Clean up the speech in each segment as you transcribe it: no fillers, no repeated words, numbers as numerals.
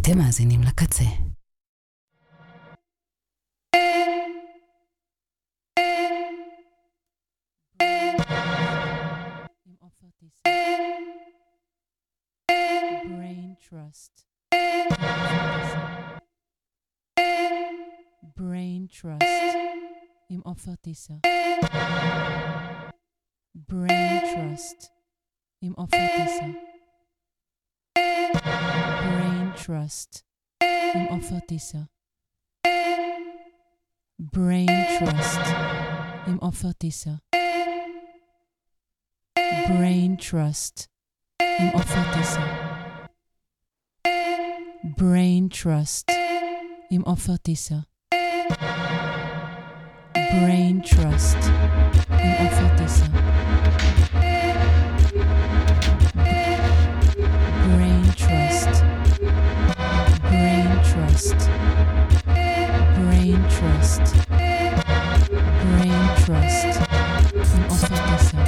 אתם מאזינים לקצה. Brain Trust. Brain Trust עם עופר טיסר. Brain Trust עם עופר טיסר. Brain Trust עם עופר טיסר. Brain Trust עם עופר טיסר. Brain Trust עם עופר טיסר. Brain Trust עם עופר טיסר. Brain Trust עם עופר טיסר. Brain Trust. Brain Trust. Brain Trust. Brain Trust עם עופר טיסר.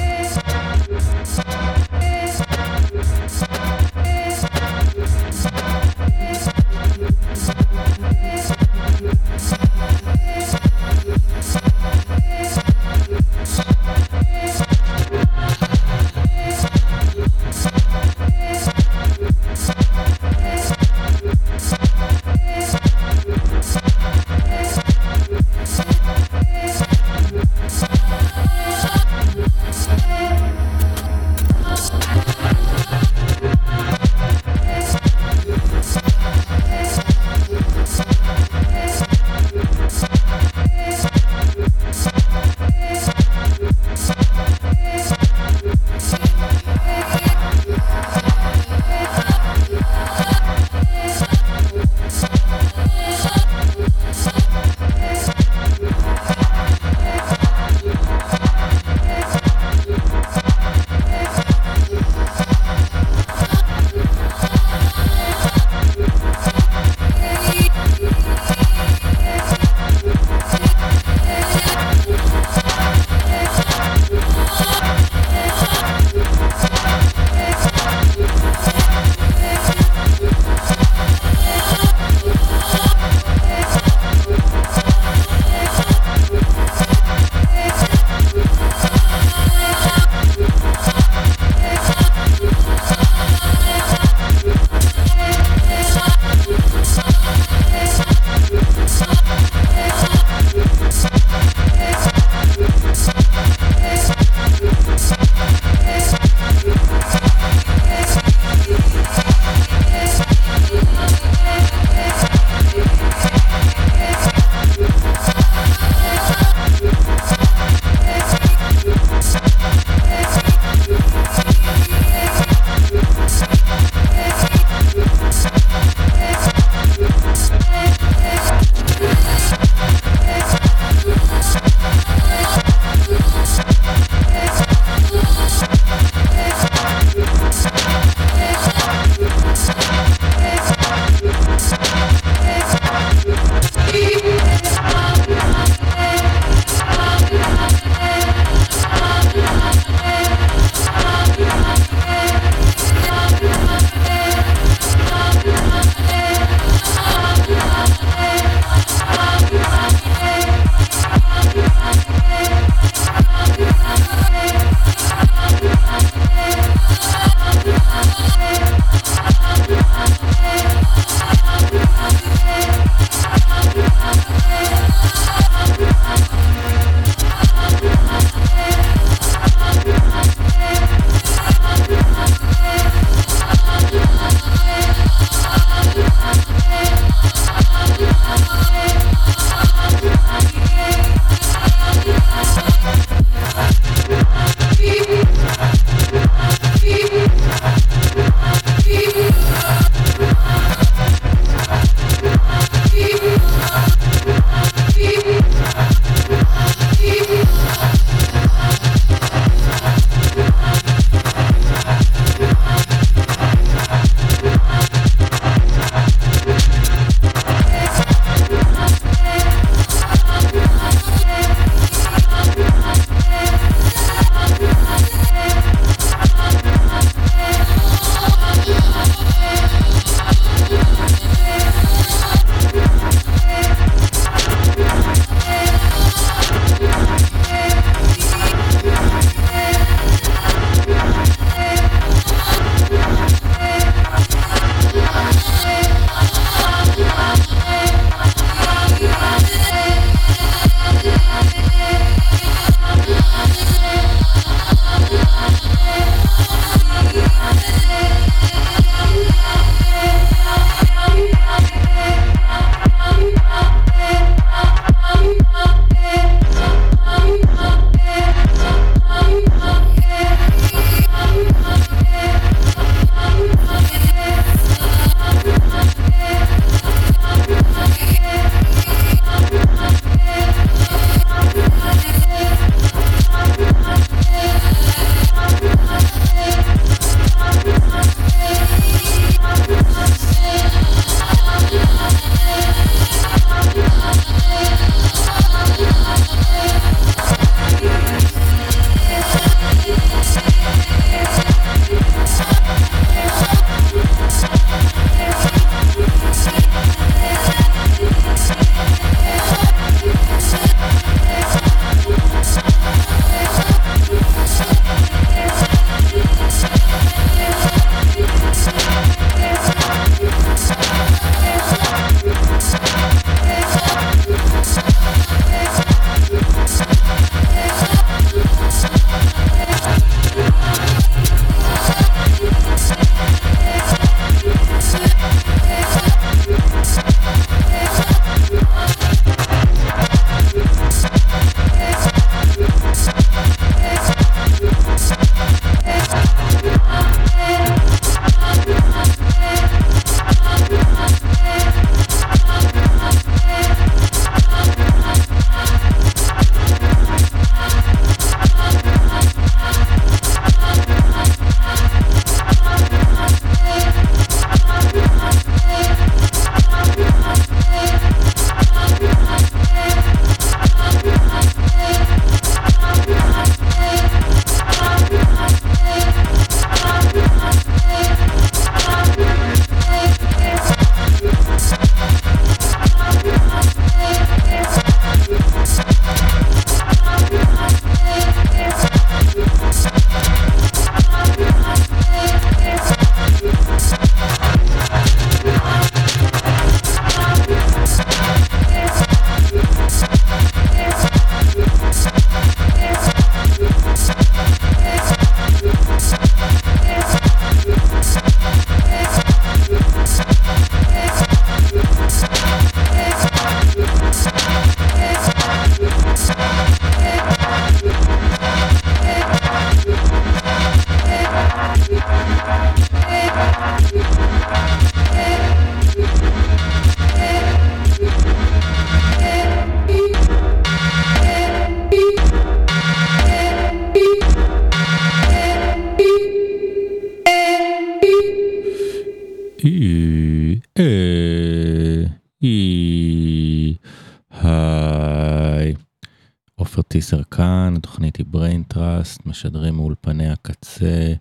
היי, עופר טיסר כאן, התוכנית היא Brain Trust, משדרים מאולפני הקצה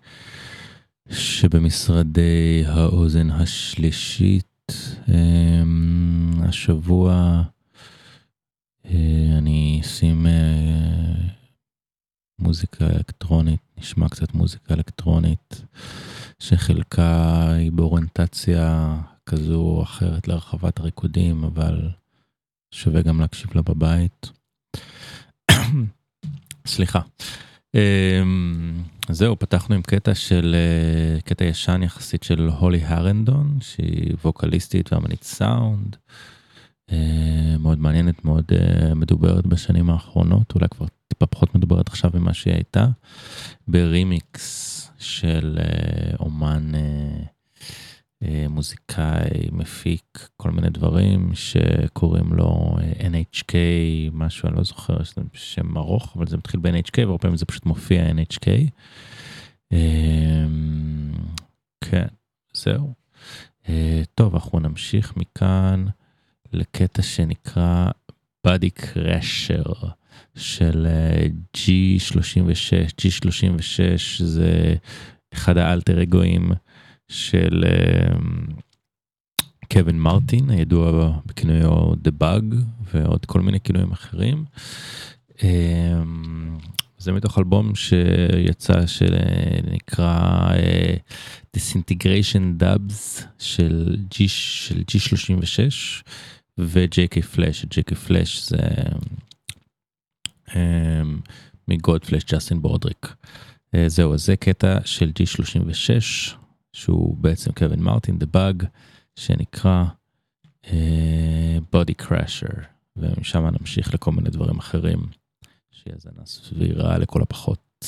שבמשרדי האוזן השלישית. השבוע אני אשים מוזיקה אלקטרונית, נשמע קצת מוזיקה אלקטרונית שחלקה היא באוריינטציה כזו או אחרת להרחבת הריקודים, אבל שווה גם להקשיב לה בבית. סליחה. זהו, פתחנו עם קטע ישן יחסית של הולי הרנדון, שהיא ווקליסטית ואמנית סאונד, מאוד מעניינת, מאוד מדוברת בשנים האחרונות, אולי כבר טיפה פחות מדוברת עכשיו ממה שהיא הייתה, ברימיקס של אומן מוזיקאי, מפיק, כל מיני דברים שקוראים לו NHK, משהו, אני לא זוכר, זה שם ארוך, אבל זה מתחיל ב-NHK, והרבה פעמים זה פשוט מופיע NHK. כן, זהו. טוב, אנחנו נמשיך מכאן לקטע שנקרא Body Crasher של G36. G36 זה אחד האלטר אגואים של קווין מרטין, הידוע בכינויו The Bug, ועוד כל מיני כינויים אחרים. זה מתוך אלבום שיצא שנקרא Disintegration Dubs של G36 ו-JK Flash. JK Flash זה מגודפלש, ג'סטין בורדריק. זהו, אז זה קטע של G36, שהוא בעצם קווין מרטין, The Bug, שנקרא Body Crasher, ומשם נמשיך לכל מיני דברים אחרים, שיהיה זנה סבירה לכל הפחות.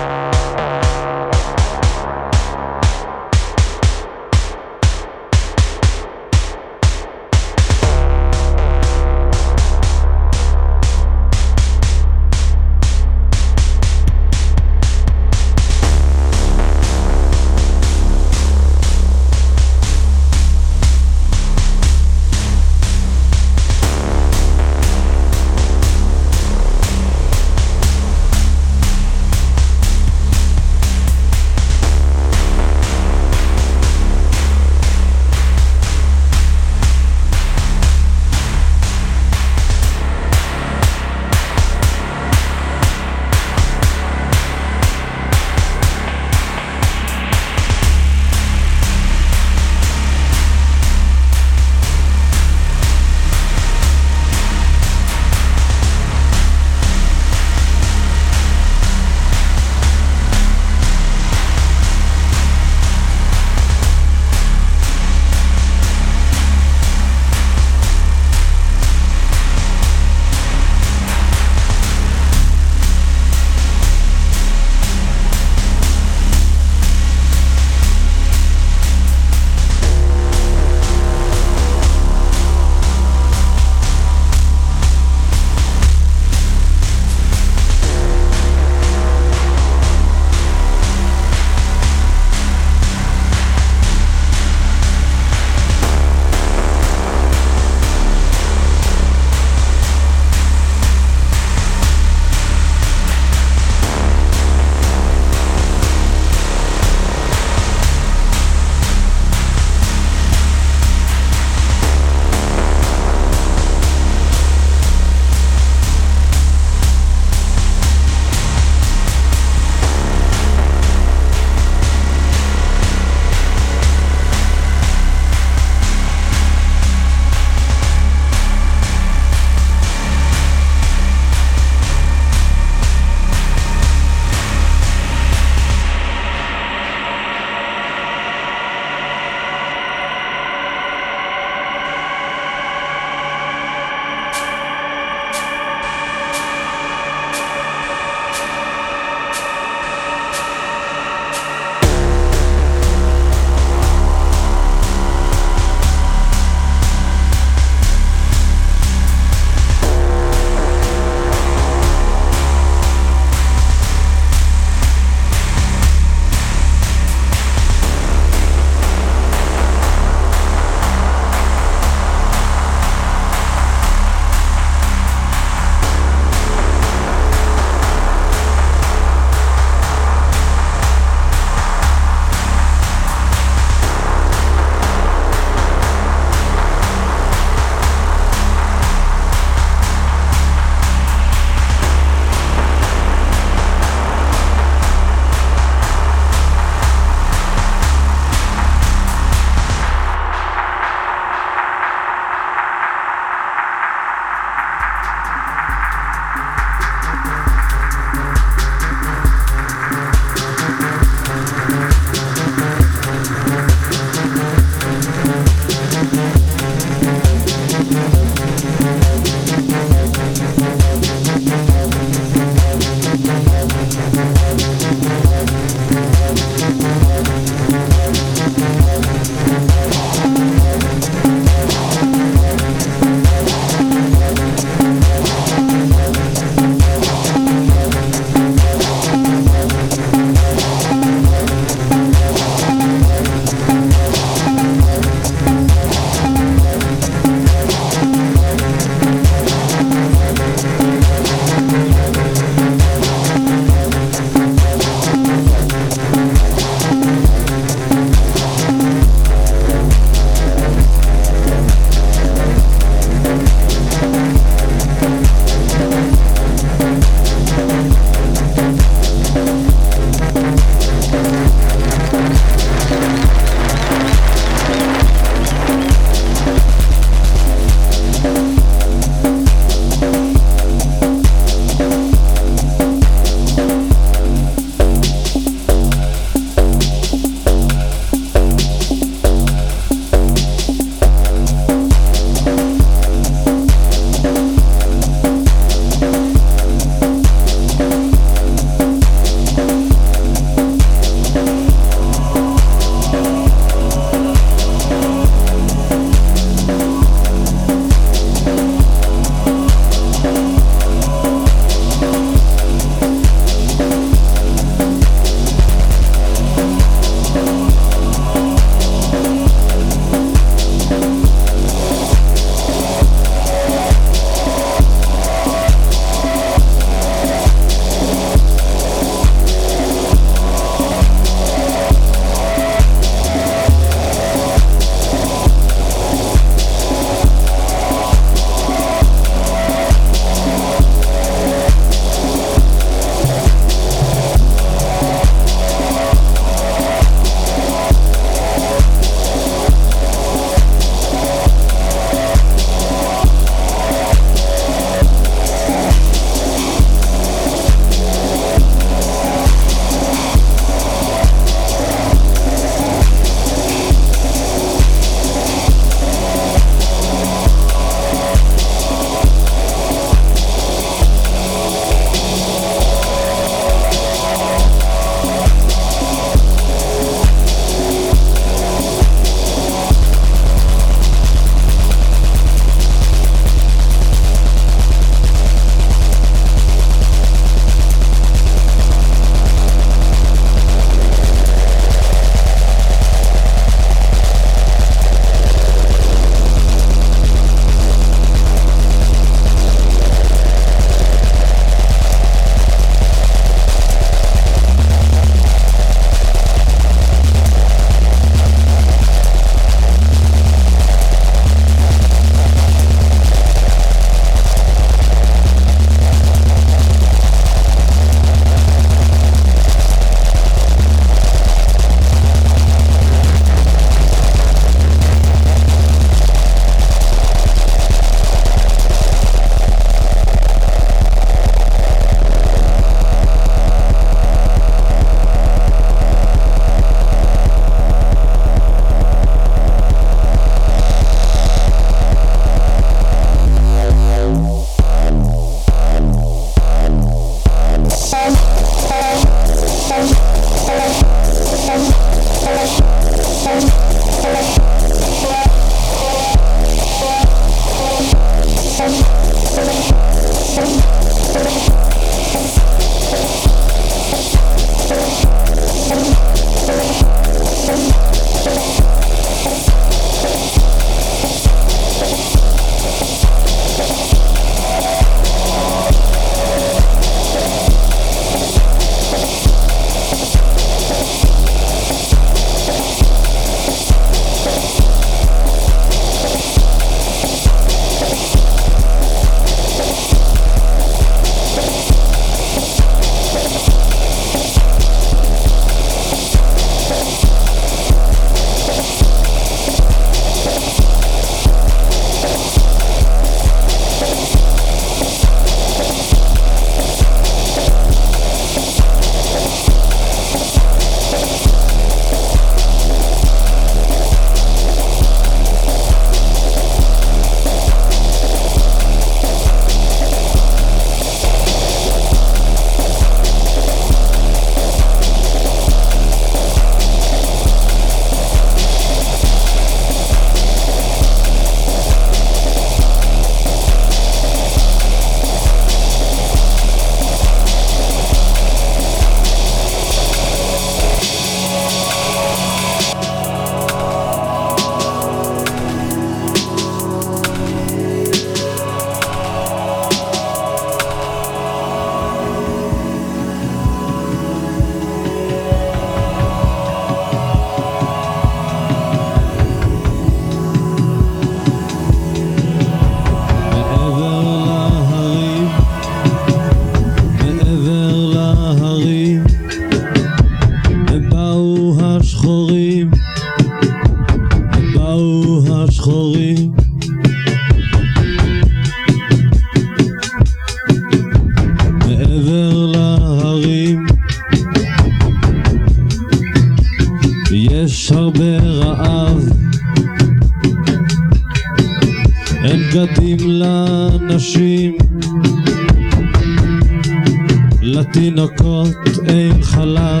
לתינוקות אין חלב,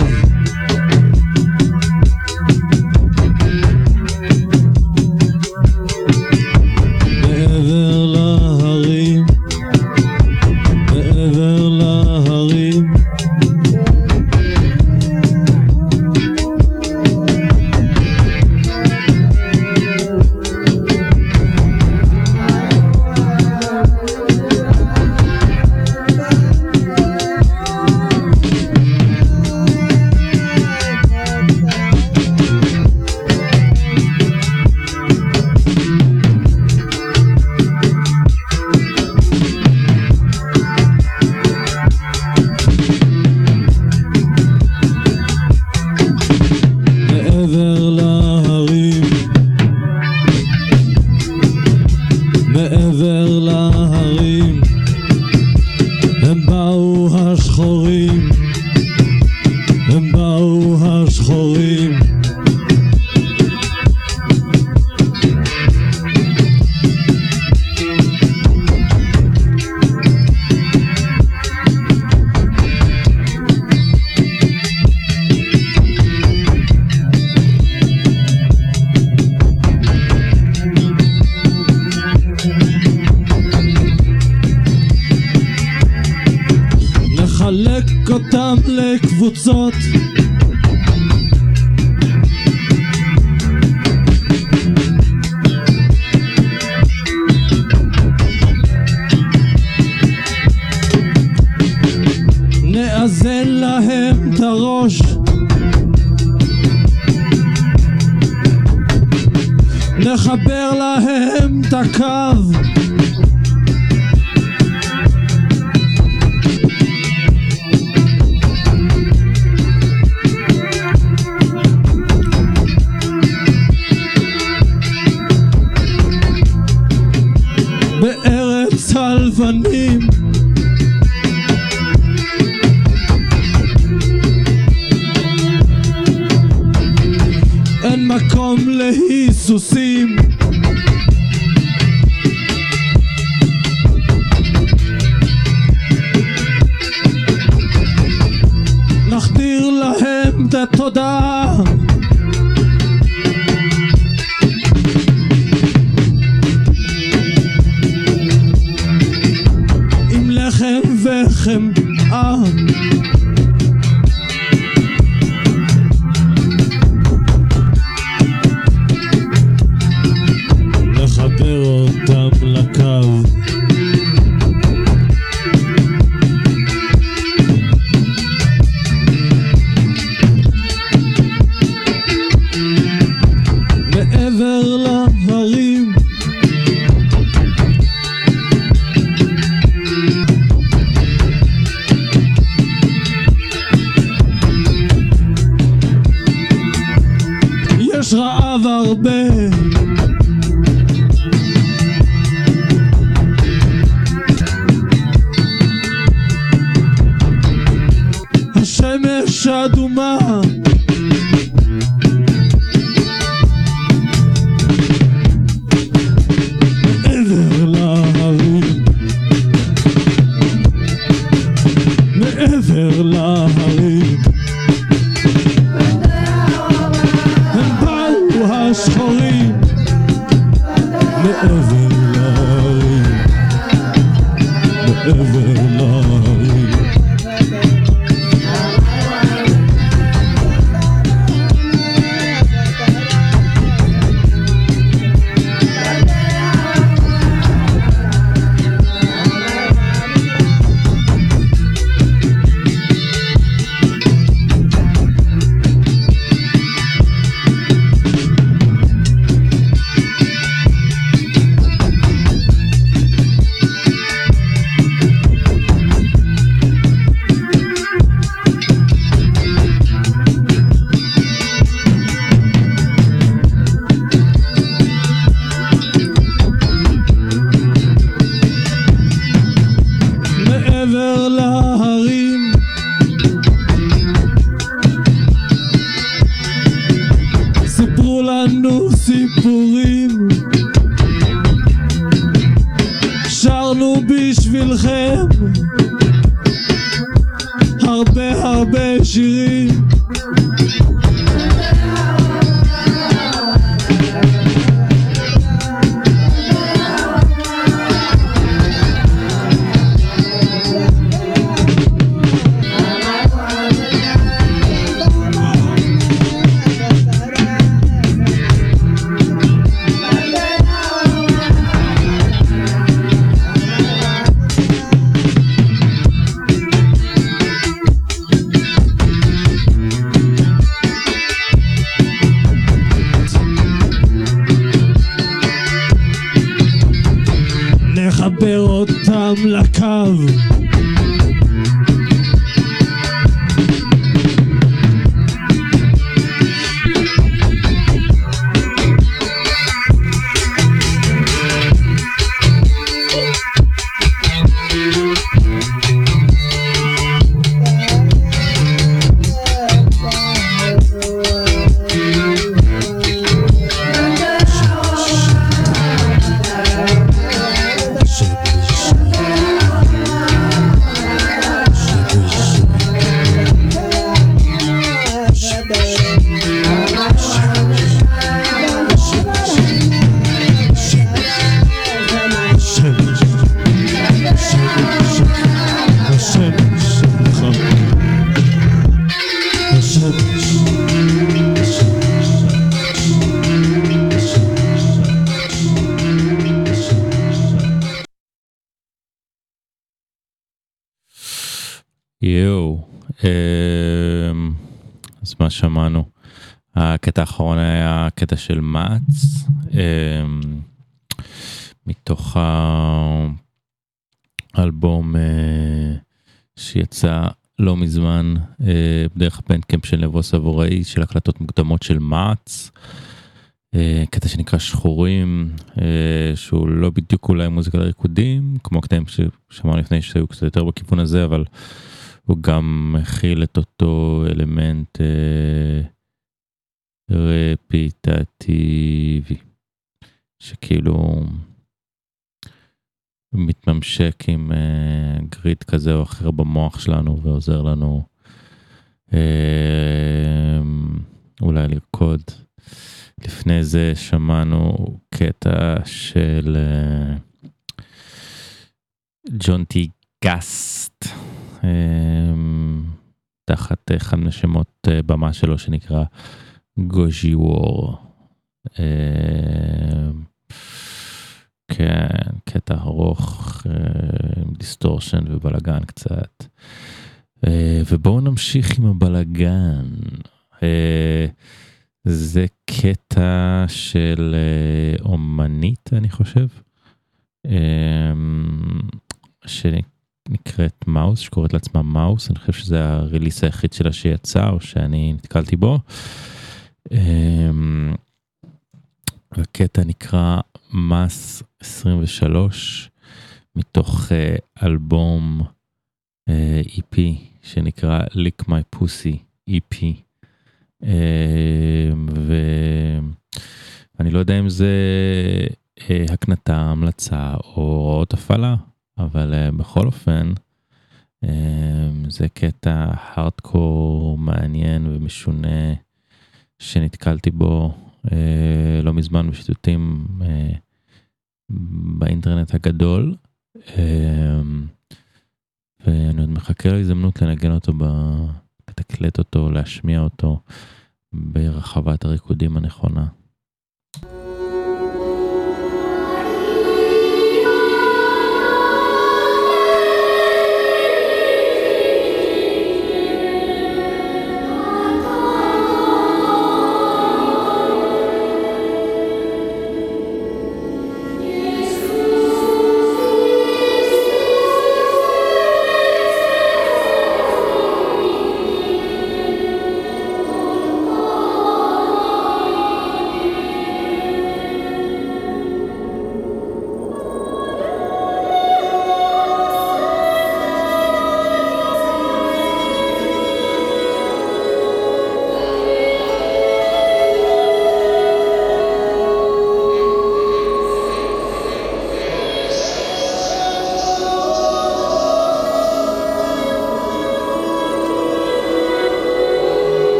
מעבר להרים, מעבר להרים, מעבר להרים, הם באו השחורים, הם באו השחורים, נחלק אותם לקבוצות, נאזן להם את הראש, נחבר להם את הקו, בארץ הלבנים, אין מקום להיסוסים, נחדיר להם את התודעה, עם לחם וחמאה, נחבר אותם לקו, מעבר להרים, יש רעב הרבה, השמש אדומה, מעבר להרים, מעבר להרים, הם באו השחורים, מעבר להרים, מעבר להרים, מעבר להרים, סיפרו לנו סיפורים, שרנו בשבילכם, הרבה הרבה שירים. נחבר אותם לקו, יואו, אז מה שמענו? הקטע האחרון היה הקטע של מאץ, מתוך האלבום שיצא לא מזמן בדרך הבנדקאמפ של נבוס עבורי, של הקלטות מוקדמות של מאץ, קטע שנקרא שחורים, שהוא לא בדיוק אולי מוזיקה לריקודים, כמו הקטעים ששמענו לפני שהיו קצת יותר בכיוון הזה, אבל הוא גם מכיל את אותו אלמנט רפיטטיבי, שכאילו מתממשק עם גריד כזה או אחר במוח שלנו, ועוזר לנו אולי לרקוד. לפני זה שמענו קטע של ג'ון טי גאסט, תחת אחד משמות במה שלו שנקרא גוז'י וור. כן, קטע ארוך, עם דיסטורשן ובלגן קצת. ובואו נמשיך עם הבלגן. זה קטע של אומנית, אני חושב, שנקראת מאוס, שקוראת לעצמה מאוס. אני חושב שזה הריליס היחיד שלה שיצא, או שאני נתקלתי בו. הקטע נקרא מס 23, מתוך אלבום EP שנקרא Lick My Pussy EP. ואני לא יודע אם זה הקנתה, המלצה או הוראות הפעלה, אבל בכל אופן זה קטע הארדקור מעניין ומשונה שנתקלתי בו לא מזמן בשיטוטים באינטרנט הגדול, ואני עוד מחכה להזדמנות לנגן אותו, לתקלט אותו, להשמיע אותו ברחבת הריקודים הנכונה.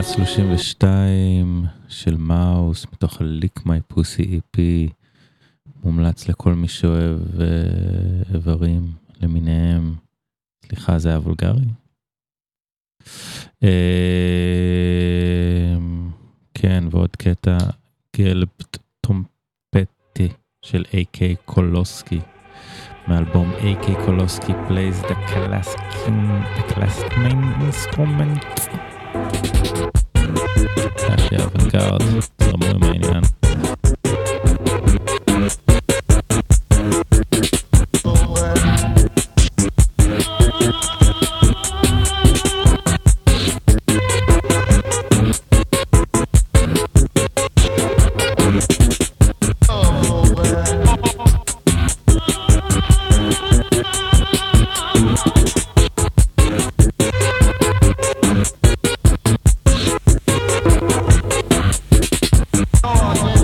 32 של מאוס מתוך ה-Lick My Pussy EP, מומלץ לכל מי שאוהב איברים למיניהם. סליחה, זה היה וולגרי? כן, ועוד קטע גלבט טומפטי של A.K. קולוסקי מאלבום A.K. קולוסקי plays the classic main instrument. הכי אוונגרד, זרמו עם העניין. Oh,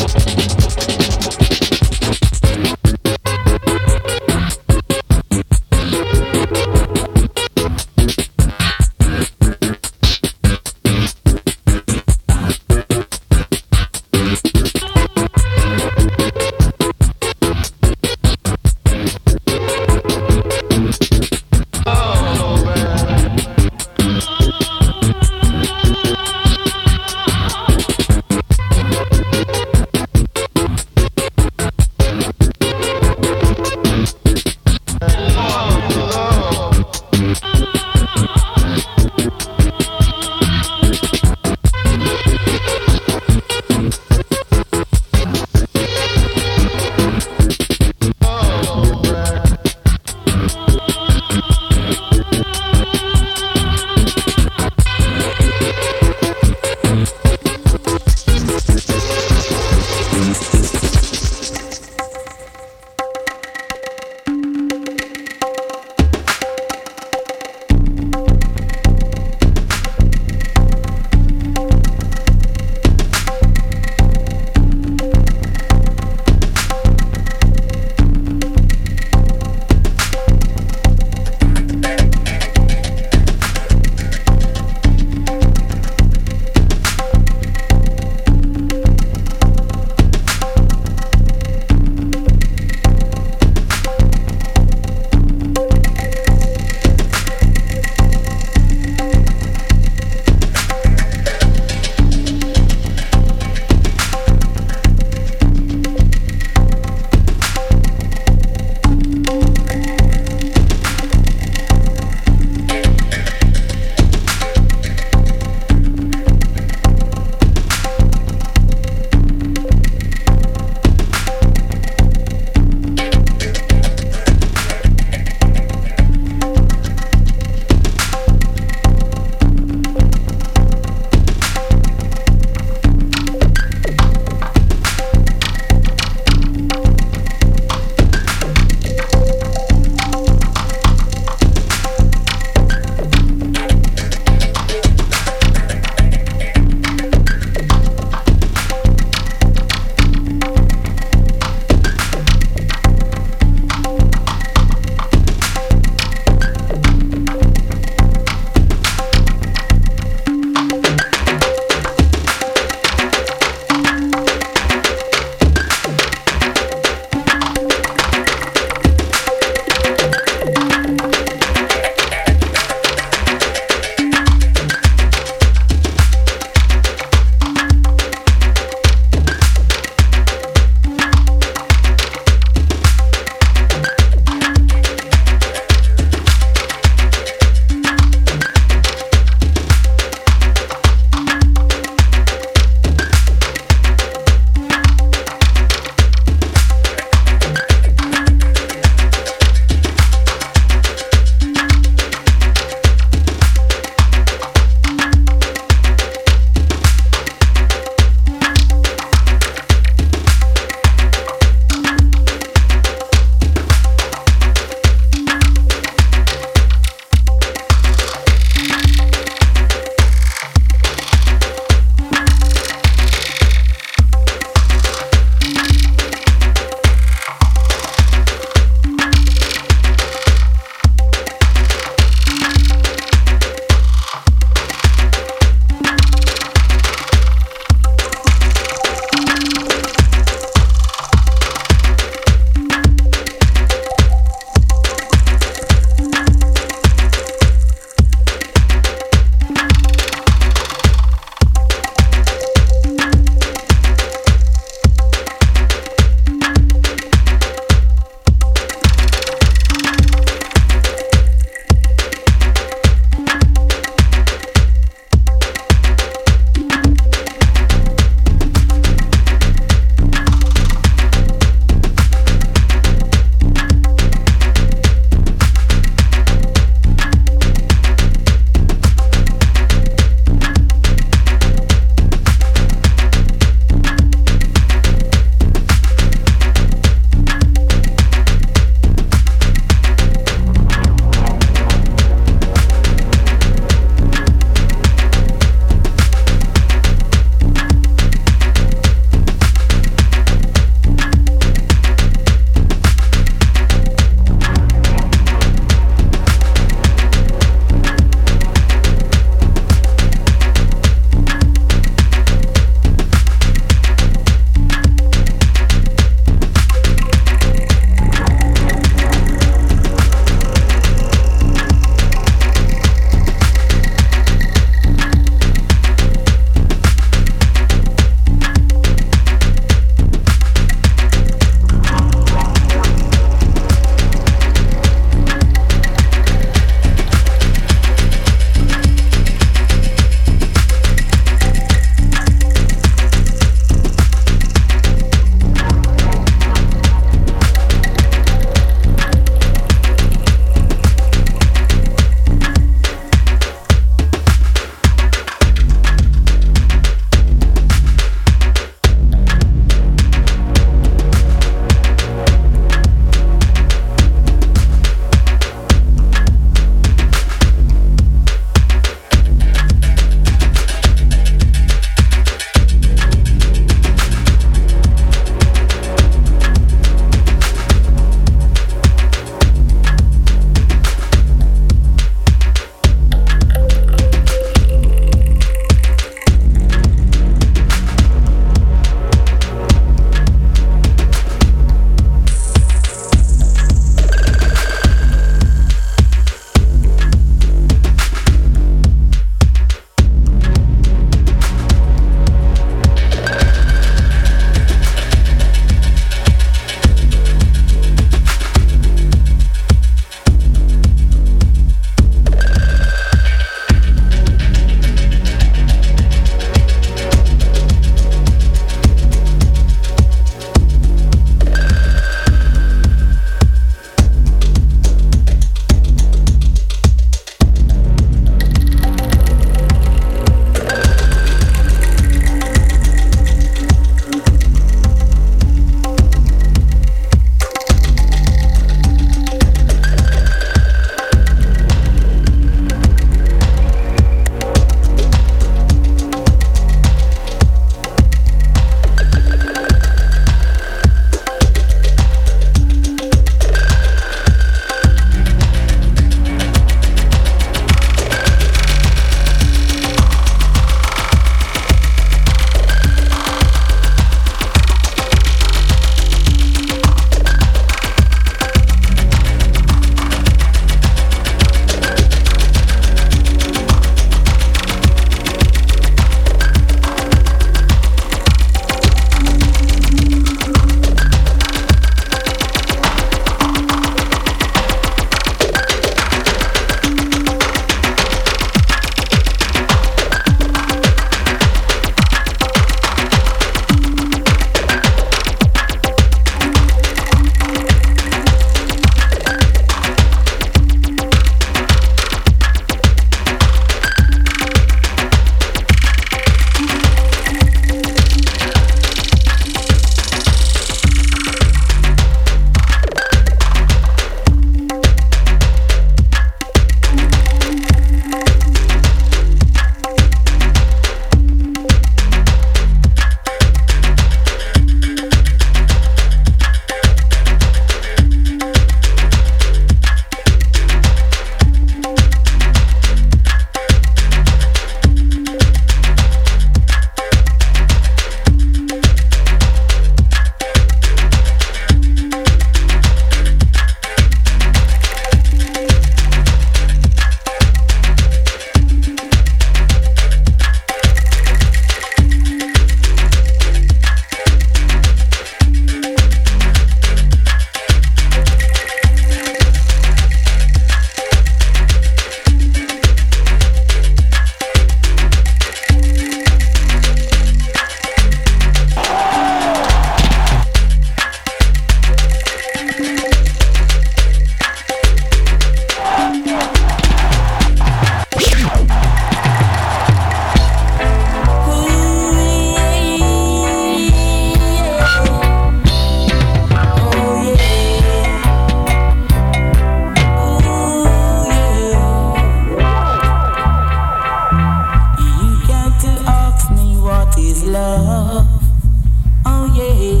love. Oh yeah.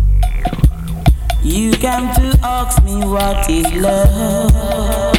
You came to ask me what is love.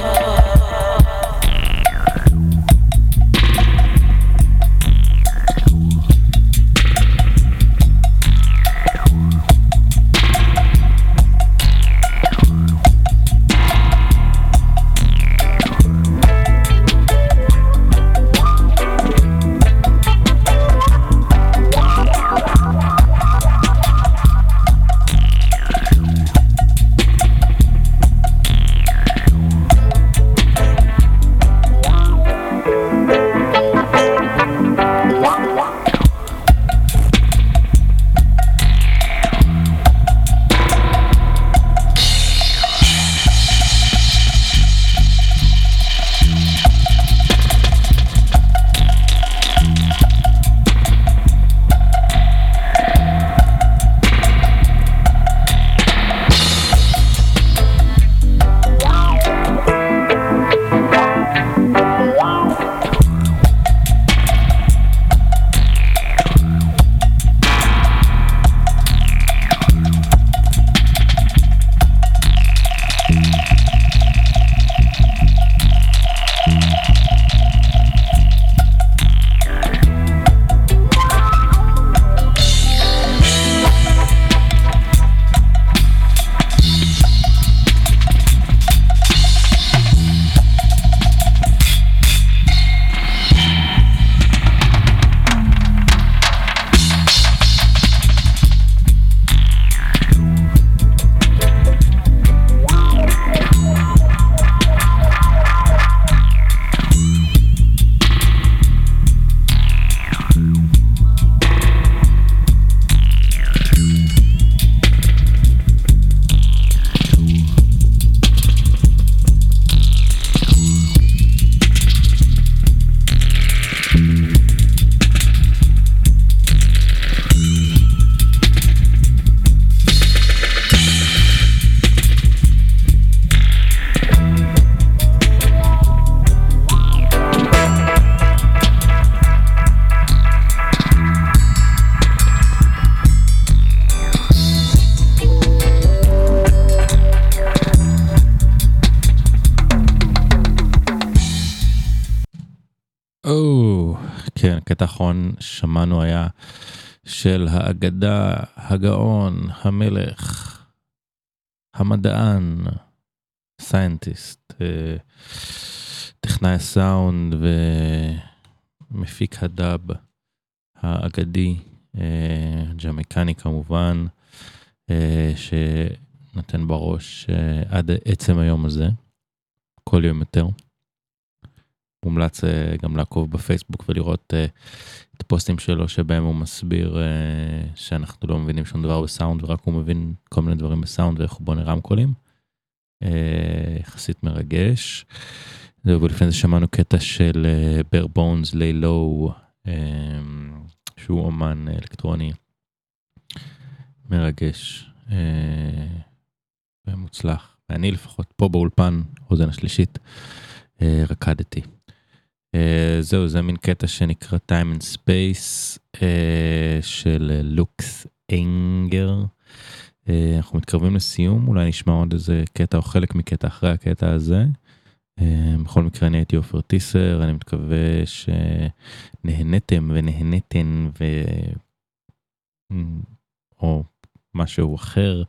כן, קטע אחרון שמענו היה של האגדה, הגאון, המלך, המדען, סיינטיסט, טכנאי הסאונד ומפיק הדאב האגדי, ג'מייקני כמובן, שנתן בראש עד עצם היום הזה, כל יום יותר. מומלץ גם לעקוב בפייסבוק ולראות את הפוסטים שלו שבהם הוא מסביר שאנחנו לא מבינים שום דבר בסאונד ורק הוא מבין כל מיני דברים בסאונד ואיך הוא בונה רמקולים. יחסית מרגש. ולפני זה שמענו קטע של בר בונס, ליי לואו, שהוא אומן אלקטרוני מרגש ומוצלח. ואני לפחות פה באולפן, אוזן השלישית, רקדתי. זהו, זה מין קטע שנקרא Time and Space של לוקס אנגר. אנחנו מתקרבים לסיום, אולי נשמע עוד איזה קטע או חלק מקטע אחרי הקטע הזה. בכל מקרה אני הייתי אופר טיסר, אני מתכוון שנהנתם ונהנתן או משהו אחר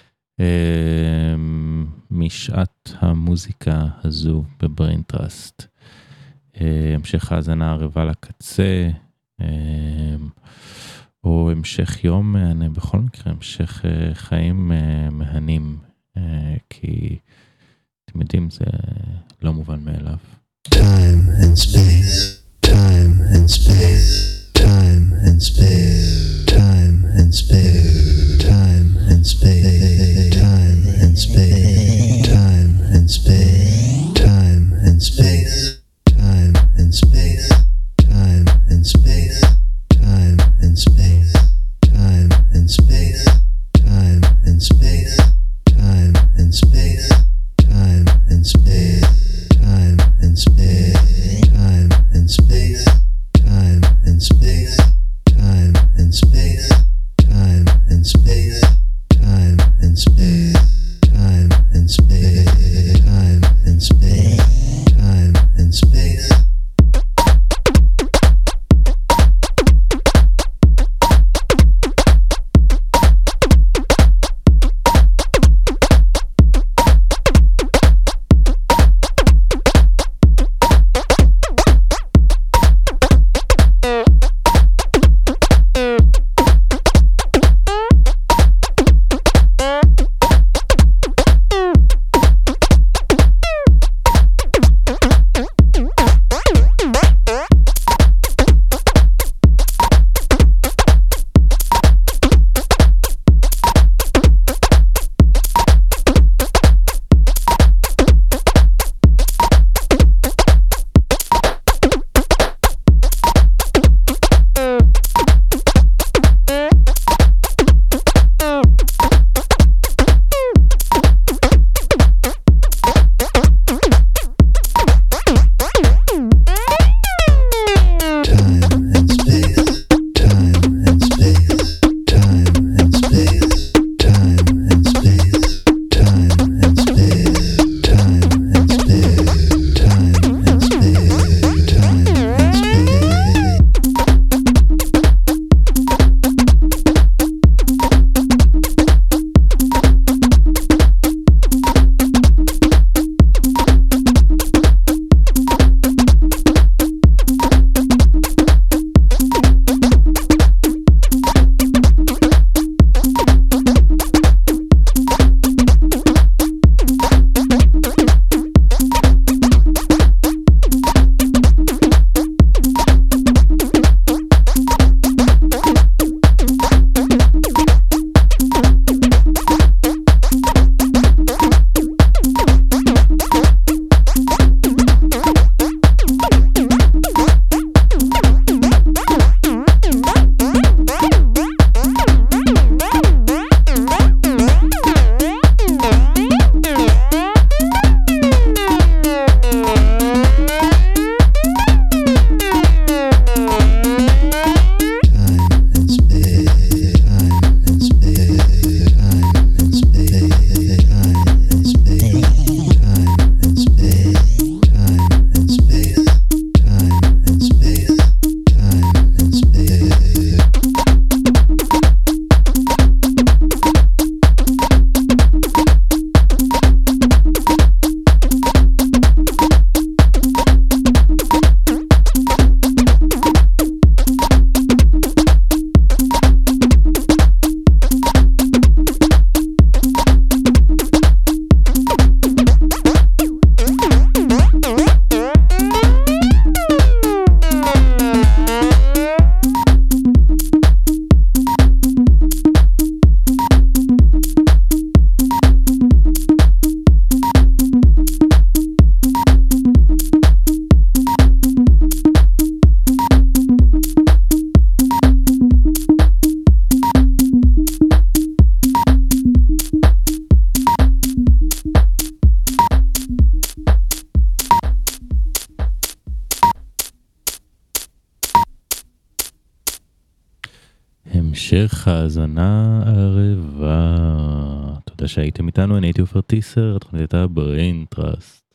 משעת המוזיקה הזו בבריין טראסט. המשך האזנה ערבה לקצה, או המשך יום מהנה, בכל מקרה המשך חיים מהנים, כי אתם יודעים זה לא מובן מאליו. Time and space, time and space, time and space, time and space, time and space, time and space, time and space, time and space, time and space, time and space, time and space, time and space, time and space, time and space, time and space, time and space, time and space, time and space, time המשך האזנה ערבה. תודה שהייתם איתנו, אני הייתי עופר טיסר, התוכנית הייתה Brain Trust.